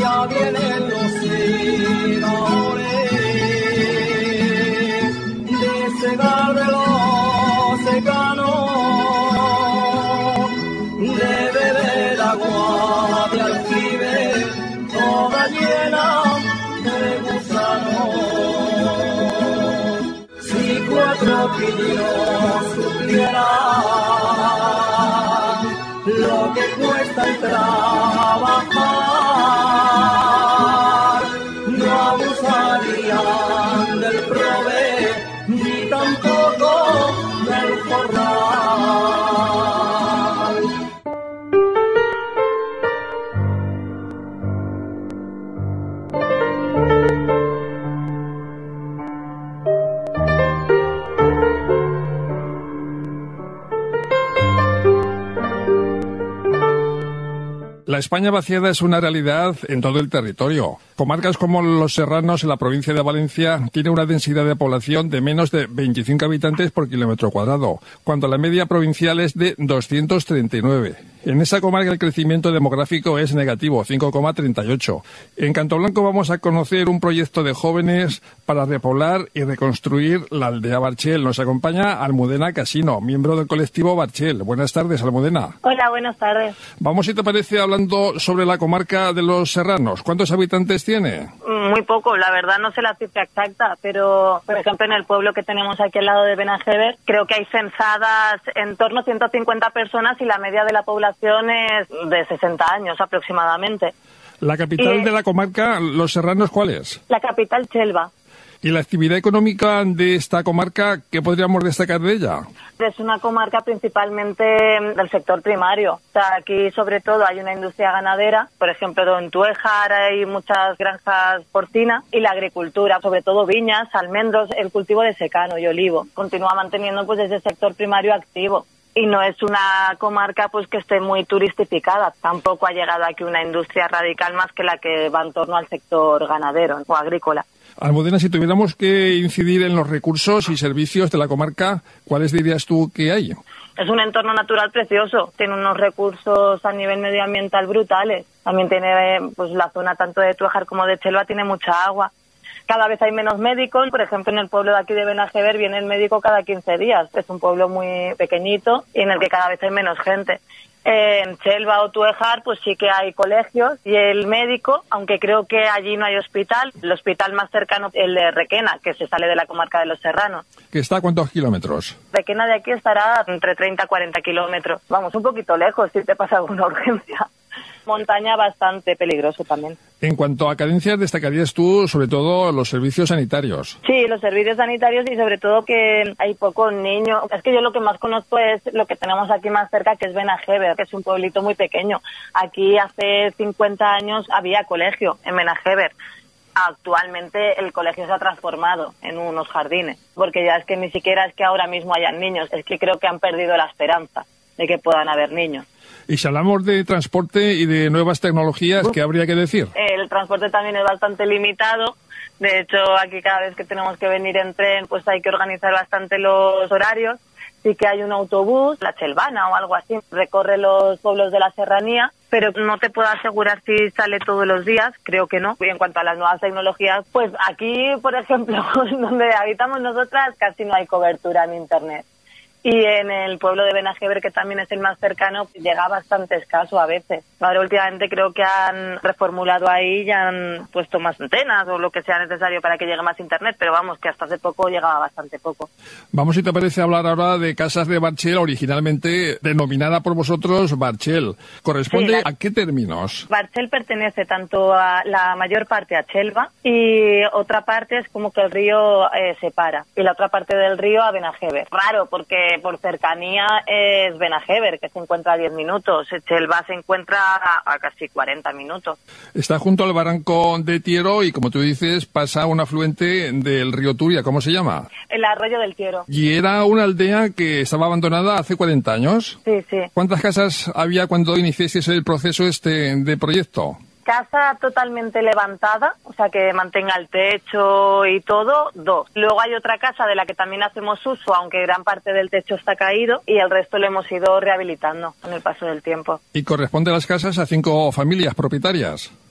ya vienen los segadores de segar de los secanos, de beber agua de aljibe toda llena de gusanos. Si cuatro pillos supieran lo que cuesta el trabajar, no abusarían del prove ni tampoco del jornal. La España vaciada es una realidad en todo el territorio. Comarcas como Los Serranos, en la provincia de Valencia, tiene una densidad de población de menos de 25 habitantes por kilómetro cuadrado, cuando la media provincial es de 239. En esa comarca el crecimiento demográfico es negativo, 5,38. En Cantoblanco vamos a conocer un proyecto de jóvenes para repoblar y reconstruir la aldea Barchel. Nos acompaña Almudena Casino, miembro del colectivo Barchel. Buenas tardes, Almudena. Hola, buenas tardes. Vamos, si te parece, hablando sobre la comarca de Los Serranos. ¿Cuántos habitantes tiene? Muy poco, la verdad no sé la cifra exacta, pero por ejemplo en el pueblo que tenemos aquí al lado de Benajever, creo que hay censadas en torno a 150 personas y la media de la población es de 60 años aproximadamente. ¿La capital de la comarca, Los Serranos, cuál es? La capital, Chelva. ¿Y la actividad económica de esta comarca, qué podríamos destacar de ella? Es una comarca principalmente del sector primario. O sea, aquí sobre todo hay una industria ganadera, por ejemplo en Tuéjar hay muchas granjas porcinas, y la agricultura, sobre todo viñas, almendros, el cultivo de secano y olivo. Continúa manteniendo pues ese sector primario activo. Y no es una comarca pues que esté muy turistificada. Tampoco ha llegado aquí una industria radical más que la que va en torno al sector ganadero o agrícola. Almudena, si tuviéramos que incidir en los recursos y servicios de la comarca, ¿cuáles dirías tú que hay? Es un entorno natural precioso, tiene unos recursos a nivel medioambiental brutales. También tiene pues la zona tanto de Tuéjar como de Chelva tiene mucha agua. Cada vez hay menos médicos, por ejemplo en el pueblo de aquí de Benajever viene el médico cada 15 días. Es un pueblo muy pequeñito y en el que cada vez hay menos gente. En Chelva o Tuéjar pues sí que hay colegios y el médico, aunque creo que allí no hay hospital, el hospital más cercano es el de Requena, que se sale de la comarca de Los Serranos. ¿Que está a cuántos kilómetros? Requena de aquí estará entre 30 y 40 kilómetros. Vamos, un poquito lejos si te pasa alguna urgencia. Montaña bastante peligroso también. En cuanto a carencias, destacarías tú sobre todo los servicios sanitarios. Sí, los servicios sanitarios y sobre todo que hay pocos niños. Es que yo lo que más conozco es lo que tenemos aquí más cerca, que es Benajever, que es un pueblito muy pequeño. Aquí hace 50 años había colegio en Benajever. Actualmente el colegio se ha transformado en unos jardines, porque ya es que ni siquiera es que ahora mismo hayan niños, es que creo que han perdido la esperanza de que puedan haber niños. Y si hablamos de transporte y de nuevas tecnologías, ¿qué habría que decir? El transporte también es bastante limitado. De hecho, aquí cada vez que tenemos que venir en tren, pues hay que organizar bastante los horarios. Sí que hay un autobús, la Chelvana o algo así, recorre los pueblos de la serranía, pero no te puedo asegurar si sale todos los días, creo que no. Y en cuanto a las nuevas tecnologías, pues aquí, por ejemplo, donde habitamos nosotras, casi no hay cobertura en Internet. Y en el pueblo de Benajever, que también es el más cercano, llega bastante escaso a veces. Ahora últimamente creo que han reformulado ahí y han puesto más antenas o lo que sea necesario para que llegue más internet, pero vamos, que hasta hace poco llegaba bastante poco. Vamos, si te parece, hablar ahora de Casas de Barchel, originalmente denominada por vosotros Barchel. ¿Corresponde a qué términos? Barchel pertenece tanto a la mayor parte a Chelva y otra parte es como que el río separa, y la otra parte del río a Benajever. Raro, porque por cercanía es Benajever, que se encuentra a 10 minutos. Chelva se encuentra a casi 40 minutos. Está junto al barranco de Tiero y, como tú dices, pasa un afluente del río Turia. ¿Cómo se llama? El arroyo del Tiero. ¿Y era una aldea que estaba abandonada hace 40 años? Sí, sí. ¿Cuántas casas había cuando iniciasteis el proceso de proyecto? Casa totalmente levantada, o sea que mantenga el techo y todo, 2. Luego hay otra casa de la que también hacemos uso, aunque gran parte del techo está caído, y el resto lo hemos ido rehabilitando con el paso del tiempo. ¿Y corresponde las casas a 5 familias propietarias?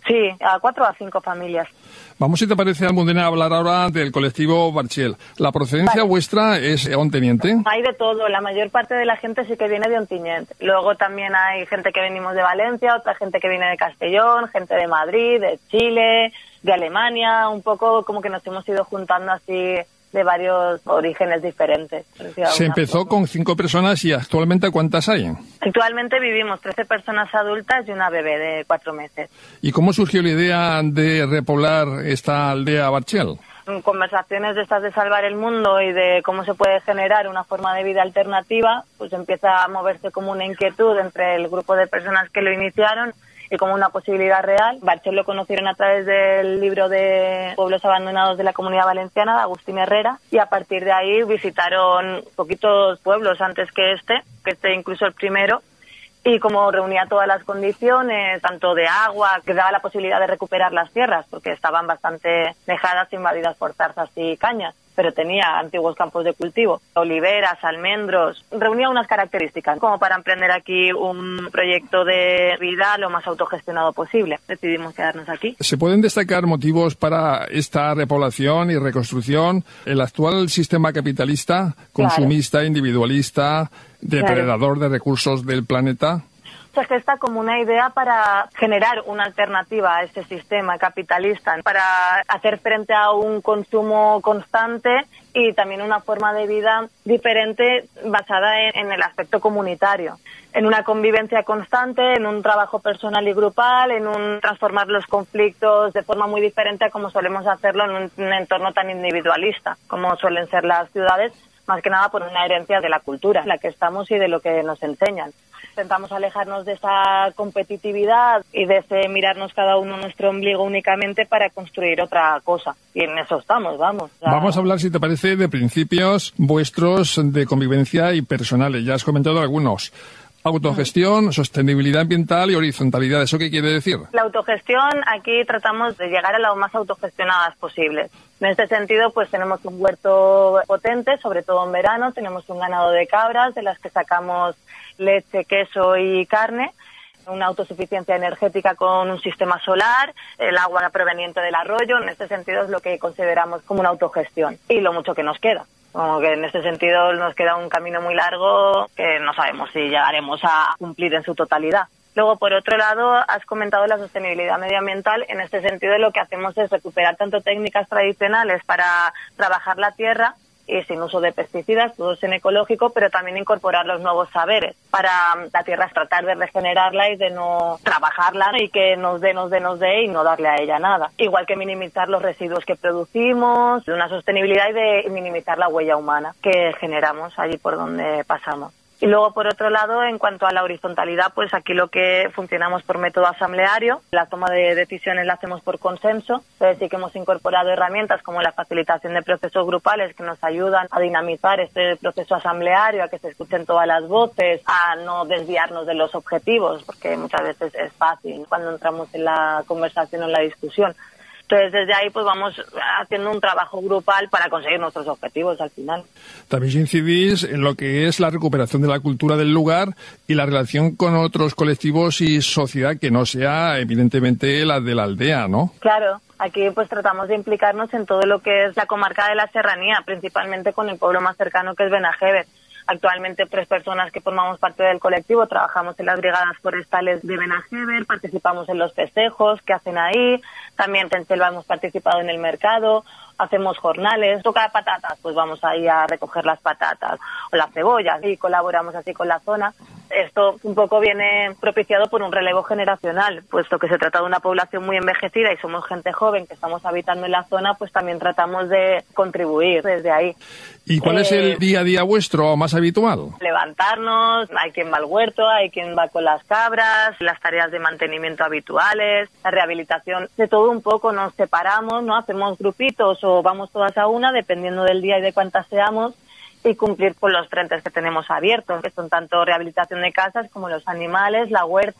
Sí, a 4 o a 5 familias. Vamos, si te parece, Almudena, a hablar ahora del colectivo Barchiel. ¿La procedencia vuestra es onteniente? Hay de todo. La mayor parte de la gente sí que viene de Ontinyent. Luego también hay gente que venimos de Valencia, otra gente que viene de Castellón, gente de Madrid, de Chile, de Alemania. Un poco como que nos hemos ido juntando así de varios orígenes diferentes. Se empezó con 5 personas y actualmente ¿cuántas hay? Actualmente vivimos 13 personas adultas y una bebé de 4 meses. ¿Y cómo surgió la idea de repoblar esta aldea Barchiel? Conversaciones de estas de salvar el mundo y de cómo se puede generar una forma de vida alternativa, pues empieza a moverse como una inquietud entre el grupo de personas que lo iniciaron y como una posibilidad real. Barchiel lo conocieron a través del libro de Pueblos Abandonados de la Comunidad Valenciana, de Agustín Herrera, y a partir de ahí visitaron poquitos pueblos antes que este incluso el primero, y como reunía todas las condiciones, tanto de agua, que daba la posibilidad de recuperar las tierras, porque estaban bastante dejadas, invadidas por zarzas y cañas, pero tenía antiguos campos de cultivo, oliveras, almendros, reunía unas características como para emprender aquí un proyecto de vida lo más autogestionado posible. Decidimos quedarnos aquí. ¿Se pueden destacar motivos para esta repoblación y reconstrucción? El actual sistema capitalista, consumista, individualista, depredador de recursos del planeta. Se gesta como una idea para generar una alternativa a este sistema capitalista, para hacer frente a un consumo constante y también una forma de vida diferente basada en el aspecto comunitario, en una convivencia constante, en un trabajo personal y grupal, en un transformar los conflictos de forma muy diferente a como solemos hacerlo en un entorno tan individualista como suelen ser las ciudades, más que nada por una herencia de la cultura en la que estamos y de lo que nos enseñan. Intentamos alejarnos de esa competitividad y de ese mirarnos cada uno nuestro ombligo únicamente para construir otra cosa. Y en eso estamos, vamos. Vamos a hablar, si te parece, de principios vuestros de convivencia y personales. Ya has comentado algunos. Autogestión, sostenibilidad ambiental y horizontalidad. ¿Eso qué quiere decir? La autogestión, aquí tratamos de llegar a lo más autogestionadas posibles. En este sentido, pues tenemos un huerto potente, sobre todo en verano. Tenemos un ganado de cabras, de las que sacamos leche, queso y carne. Una autosuficiencia energética con un sistema solar, el agua proveniente del arroyo. En este sentido es lo que consideramos como una autogestión. Y lo mucho que nos queda. Como que en este sentido nos queda un camino muy largo que no sabemos si llegaremos a cumplir en su totalidad. Luego, por otro lado, has comentado la sostenibilidad medioambiental. En este sentido, lo que hacemos es recuperar tanto técnicas tradicionales para trabajar la tierra y sin uso de pesticidas, todo es en ecológico, pero también incorporar los nuevos saberes para la tierra, es tratar de regenerarla y de no trabajarla y que nos dé y no darle a ella nada. Igual que minimizar los residuos que producimos, de una sostenibilidad y de minimizar la huella humana que generamos allí por donde pasamos. Y luego, por otro lado, en cuanto a la horizontalidad, pues aquí lo que funcionamos por método asambleario, la toma de decisiones la hacemos por consenso, entonces sí que hemos incorporado herramientas como la facilitación de procesos grupales que nos ayudan a dinamizar este proceso asambleario, a que se escuchen todas las voces, a no desviarnos de los objetivos, porque muchas veces es fácil cuando entramos en la conversación o en la discusión. Entonces, desde ahí pues vamos haciendo un trabajo grupal para conseguir nuestros objetivos al final. También incidís en lo que es la recuperación de la cultura del lugar y la relación con otros colectivos y sociedad que no sea, evidentemente, la de la aldea, ¿no? Claro. Aquí pues tratamos de implicarnos en todo lo que es la comarca de la Serranía, principalmente con el pueblo más cercano que es Benajever. Actualmente 3 personas que formamos parte del colectivo trabajamos en las brigadas forestales de Benajever, participamos en los festejos que hacen ahí, también en Selva hemos participado en el mercado, hacemos jornales, toca patatas, pues vamos ahí a recoger las patatas o las cebollas y colaboramos así con la zona. Esto un poco viene propiciado por un relevo generacional, puesto que se trata de una población muy envejecida y somos gente joven que estamos habitando en la zona, pues también tratamos de contribuir desde ahí. ¿Y cuál es el día a día vuestro más habitual? Levantarnos, hay quien va al huerto, hay quien va con las cabras, las tareas de mantenimiento habituales, la rehabilitación, de todo un poco nos separamos, ¿no? Hacemos grupitos o vamos todas a una, dependiendo del día y de cuántas seamos, y cumplir con los frentes que tenemos abiertos, que son tanto rehabilitación de casas como los animales, la huerta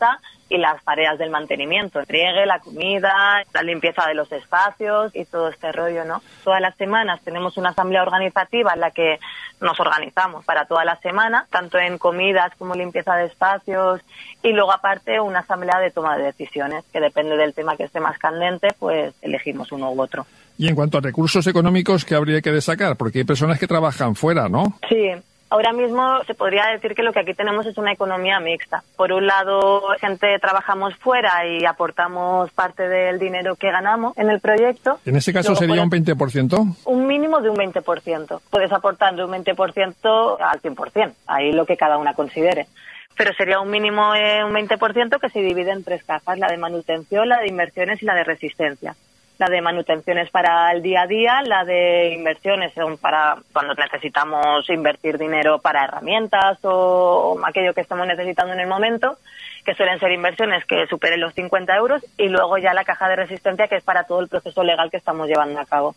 y las tareas del mantenimiento, el riegue, la comida, la limpieza de los espacios y todo este rollo, ¿no? Todas las semanas tenemos una asamblea organizativa en la que nos organizamos para toda la semana, tanto en comidas como limpieza de espacios, y luego aparte una asamblea de toma de decisiones, que depende del tema que esté más candente, pues elegimos uno u otro. Y en cuanto a recursos económicos, ¿qué habría que destacar? Porque hay personas que trabajan fuera, ¿no? Sí. Ahora mismo se podría decir que lo que aquí tenemos es una economía mixta. Por un lado, gente trabajamos fuera y aportamos parte del dinero que ganamos en el proyecto. En ese caso sería un 20%. Un mínimo de un 20%. Puedes aportar de un 20% al 100%, ahí lo que cada una considere. Pero sería un mínimo un 20% que se divide en 3 cajas, la de manutención, la de inversiones y la de resistencia. La de manutención es para el día a día, la de inversiones son para cuando necesitamos invertir dinero para herramientas o aquello que estamos necesitando en el momento, que suelen ser inversiones que superen los 50 euros, y luego ya la caja de resistencia, que es para todo el proceso legal que estamos llevando a cabo.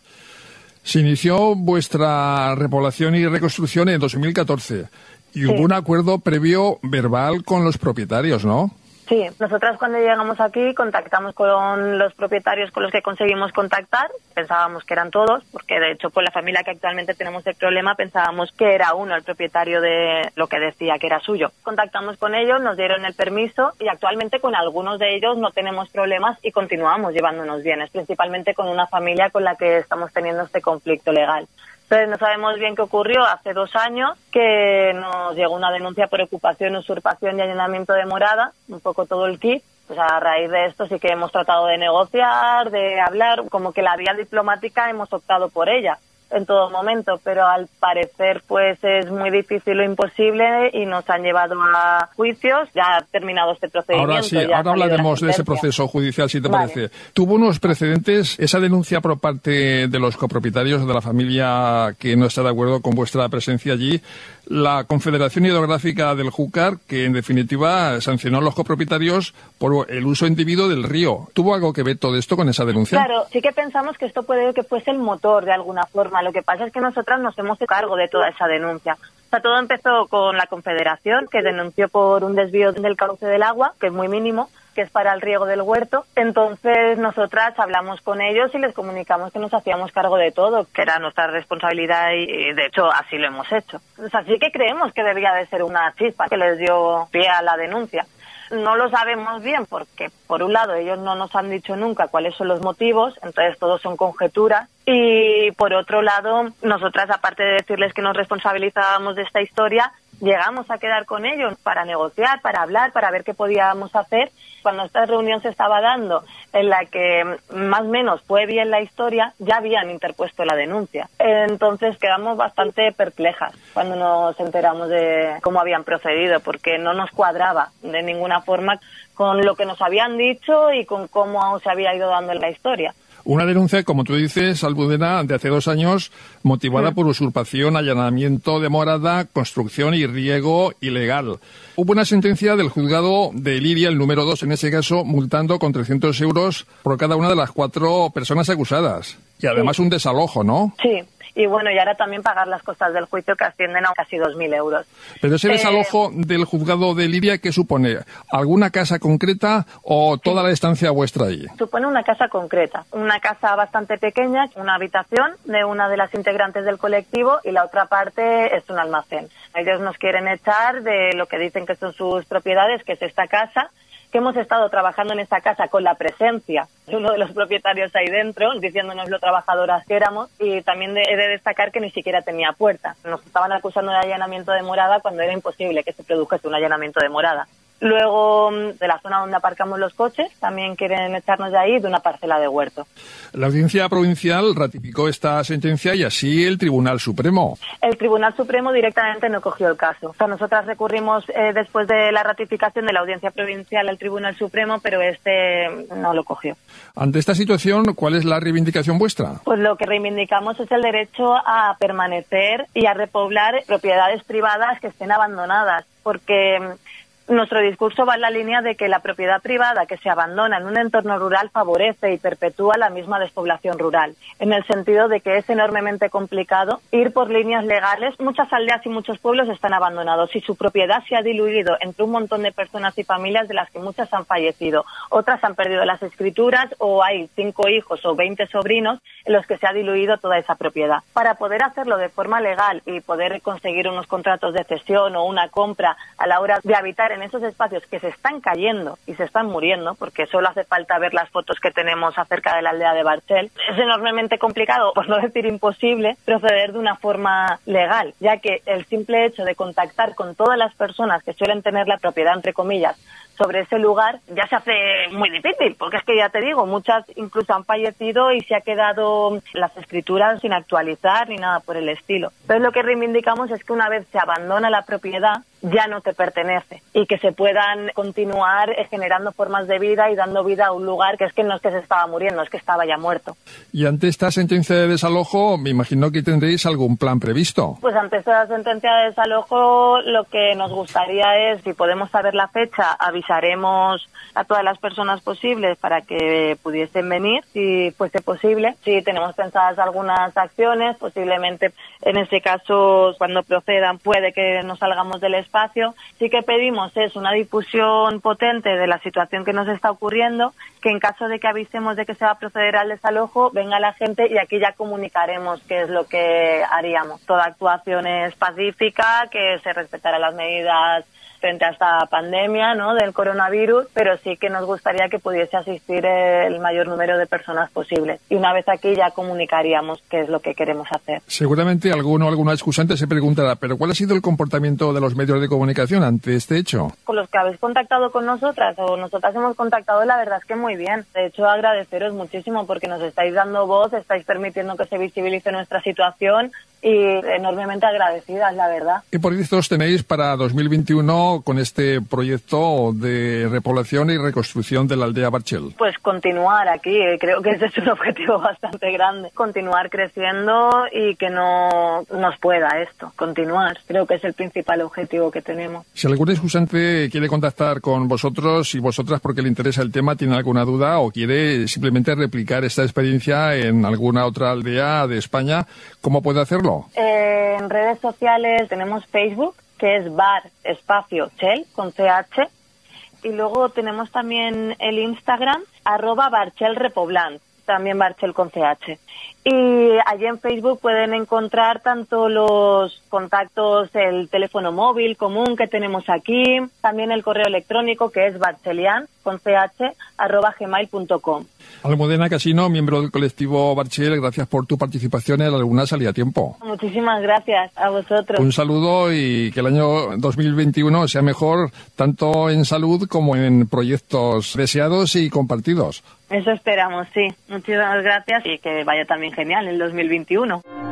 Se inició vuestra repoblación y reconstrucción en 2014 y hubo un acuerdo previo verbal con los propietarios, ¿no? Sí, nosotras cuando llegamos aquí contactamos con los propietarios con los que conseguimos contactar. Pensábamos que eran todos, porque de hecho con la familia que actualmente tenemos el problema pensábamos que era uno el propietario de lo que decía que era suyo. Contactamos con ellos, nos dieron el permiso y actualmente con algunos de ellos no tenemos problemas y continuamos llevándonos bien, principalmente con una familia con la que estamos teniendo este conflicto legal. Entonces no sabemos bien qué ocurrió hace 2 años, que nos llegó una denuncia por ocupación, usurpación y allanamiento de morada, un poco todo el kit. Pues a raíz de esto sí que hemos tratado de negociar, de hablar, como que la vía diplomática hemos optado por ella en todo momento, pero al parecer pues es muy difícil o imposible y nos han llevado a juicios. Ya ha terminado este procedimiento. Ahora sí, ahora hablaremos de ese proceso judicial, si te parece. ¿Tuvo unos precedentes esa denuncia por parte de los copropietarios de la familia que no está de acuerdo con vuestra presencia allí? La Confederación Hidrográfica del Júcar, que en definitiva sancionó a los copropietarios por el uso indebido del río. ¿Tuvo algo que ver todo esto con esa denuncia? Claro, sí que pensamos que esto puede que fuese el motor de alguna forma. Lo que pasa es que nosotras nos hemos hecho cargo de toda esa denuncia. O sea, todo empezó con la Confederación, que denunció por un desvío del cauce del agua, que es muy mínimo, que es para el riego del huerto. Entonces nosotras hablamos con ellos y les comunicamos que nos hacíamos cargo de todo, que era nuestra responsabilidad y de hecho así lo hemos hecho. O sea, sí que creemos que debía de ser una chispa que les dio pie a la denuncia. No lo sabemos bien porque, por un lado, ellos no nos han dicho nunca cuáles son los motivos, entonces todos son conjeturas. Y, por otro lado, nosotras, aparte de decirles que nos responsabilizábamos de esta historia, llegamos a quedar con ellos para negociar, para hablar, para ver qué podíamos hacer. Cuando esta reunión se estaba dando, en la que más o menos fue bien la historia, ya habían interpuesto la denuncia. Entonces quedamos bastante perplejas cuando nos enteramos de cómo habían procedido, porque no nos cuadraba de ninguna forma con lo que nos habían dicho y con cómo se había ido dando la historia. Una denuncia, como tú dices, Almudena, de hace 2 años, motivada por usurpación, allanamiento de morada, construcción y riego ilegal. Hubo una sentencia del juzgado de Liria, el número 2, en ese caso, multando con 300 euros por cada una de las 4 personas acusadas. Y además un desalojo, ¿no? Sí. Y bueno, y ahora también pagar las costas del juicio, que ascienden a casi 2.000 euros. Pero ese desalojo del juzgado de Liria, ¿qué supone? ¿Alguna casa concreta o toda la estancia vuestra allí? Supone una casa concreta, una casa bastante pequeña, una habitación de una de las integrantes del colectivo y la otra parte es un almacén. Ellos nos quieren echar de lo que dicen que son sus propiedades, que es esta casa, que hemos estado trabajando en esta casa con la presencia de uno de los propietarios ahí dentro, diciéndonos lo trabajadoras que éramos, y también he de destacar que ni siquiera tenía puerta. Nos estaban acusando de allanamiento de morada cuando era imposible que se produjese un allanamiento de morada. Luego, de la zona donde aparcamos los coches, también quieren echarnos de ahí, de una parcela de huerto. La Audiencia Provincial ratificó esta sentencia y así el Tribunal Supremo. El Tribunal Supremo directamente no cogió el caso. O sea, nosotras recurrimos después de la ratificación de la Audiencia Provincial al Tribunal Supremo, pero no lo cogió. Ante esta situación, ¿cuál es la reivindicación vuestra? Pues lo que reivindicamos es el derecho a permanecer y a repoblar propiedades privadas que estén abandonadas, porque Nuestro discurso va en la línea de que la propiedad privada que se abandona en un entorno rural favorece y perpetúa la misma despoblación rural, en el sentido de que es enormemente complicado ir por líneas legales. Muchas aldeas y muchos pueblos están abandonados y su propiedad se ha diluido entre un montón de personas y familias, de las que muchas han fallecido, otras han perdido las escrituras, o hay 5 hijos o 20 sobrinos en los que se ha diluido toda esa propiedad. Para poder hacerlo de forma legal y poder conseguir unos contratos de cesión o una compra a la hora de habitar en esos espacios que se están cayendo y se están muriendo, porque solo hace falta ver las fotos que tenemos acerca de la aldea de Barchel, es enormemente complicado, por no decir imposible, proceder de una forma legal, ya que el simple hecho de contactar con todas las personas que suelen tener la propiedad, entre comillas, sobre ese lugar ya se hace muy difícil, porque es que ya te digo, muchas incluso han fallecido y se ha quedado las escrituras sin actualizar ni nada por el estilo. Entonces lo que reivindicamos es que una vez se abandona la propiedad, ya no te pertenece, y que se puedan continuar generando formas de vida y dando vida a un lugar que es que no es que se estaba muriendo, es que estaba ya muerto. Y ante esta sentencia de desalojo, me imagino que tendréis algún plan previsto. Pues ante esta sentencia de desalojo, lo que nos gustaría es, si podemos saber la fecha, avisaremos a todas las personas posibles para que pudiesen venir, si fuese posible. Si tenemos pensadas algunas acciones, posiblemente en ese caso, cuando procedan, puede que nos salgamos del espacio. Sí que pedimos es una difusión potente de la situación que nos está ocurriendo, que en caso de que avisemos de que se va a proceder al desalojo, venga la gente y aquí ya comunicaremos qué es lo que haríamos. Toda actuación es pacífica, que se respetará las medidas frente a esta pandemia, ¿no?, del coronavirus, pero sí que nos gustaría que pudiese asistir el mayor número de personas posible. Y una vez aquí ya comunicaríamos qué es lo que queremos hacer. Seguramente alguno o alguna excusante se preguntará, ¿pero cuál ha sido el comportamiento de los medios de comunicación ante este hecho? Con los que habéis contactado con nosotras o nosotras hemos contactado, la verdad es que muy bien. De hecho, agradeceros muchísimo porque nos estáis dando voz, estáis permitiendo que se visibilice nuestra situación y enormemente agradecidas, la verdad. ¿Qué proyectos tenéis para 2021 con este proyecto de repoblación y reconstrucción de la aldea Barchel? Pues continuar aquí, creo que ese es un objetivo bastante grande. Continuar creciendo y que no nos pueda esto, continuar. Creo que es el principal objetivo que tenemos. Si algún excusante quiere contactar con vosotros y vosotras porque le interesa el tema, tiene alguna duda o quiere simplemente replicar esta experiencia en alguna otra aldea de España, ¿cómo puede hacerlo? En redes sociales tenemos Facebook, que es bar_chel con CH, y luego tenemos también el Instagram @barchelrepoblant, también Barchel con CH. Y allí en Facebook pueden encontrar tanto los contactos, el teléfono móvil común que tenemos aquí, también el correo electrónico, que es barchelian con ch @gmail.com. Almudena Casino, miembro del colectivo Barchel, gracias por tu participación en Alguna Salida a Tiempo. Muchísimas gracias a vosotros. Un saludo y que el año 2021 sea mejor tanto en salud como en proyectos deseados y compartidos. Eso esperamos, sí. Muchísimas gracias y que vaya también genial el 2021.